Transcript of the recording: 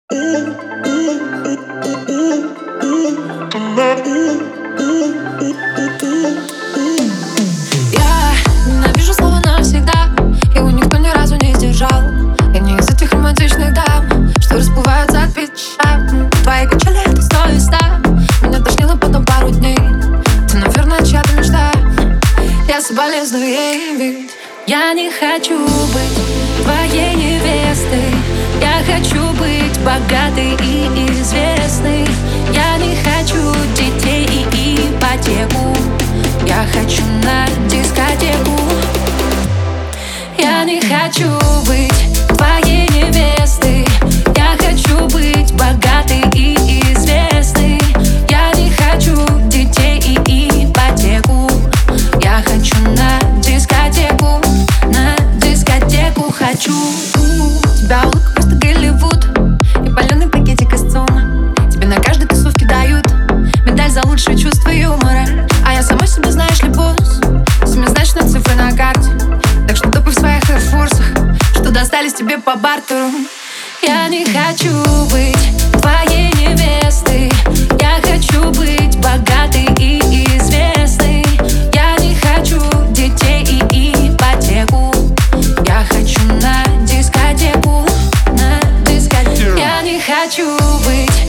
Я ненавижу слово навсегда. Его никто ни разу не сдержал. Я не из этих романтичных дам, что расплываются от печали. Твои качели — это 100 из 100. Меня тошнило потом пару дней. Ты, наверное, чья-то мечта. Я соболезную ей, ведь я не хочу быть твоей невестой. Я хочу быть богатой и известной. Я не хочу детей и ипотеку. Я хочу на дискотеку. Я не хочу быть твоей невестой. Я хочу быть богатой и известной. Я не хочу детей и ипотеку. Я хочу на дискотеку. На дискотеку хочу. Тебя улыбка просто Голливуд и паленый пакетик из ЦУМа. Тебе на каждой тусовке дают медаль за лучшее чувство юмора. А я сама себе, знаешь ли, босс. Семизначные цифры на карте. Так что топай в своих эйрфорсах, что достались тебе по бартеру. Я не хочу быть твоей невестой. Я хочу быть богатой и известной. Я не хочу детей и ипотеку. Я хочу на дискотеку. На дискотеку. Я не хочу быть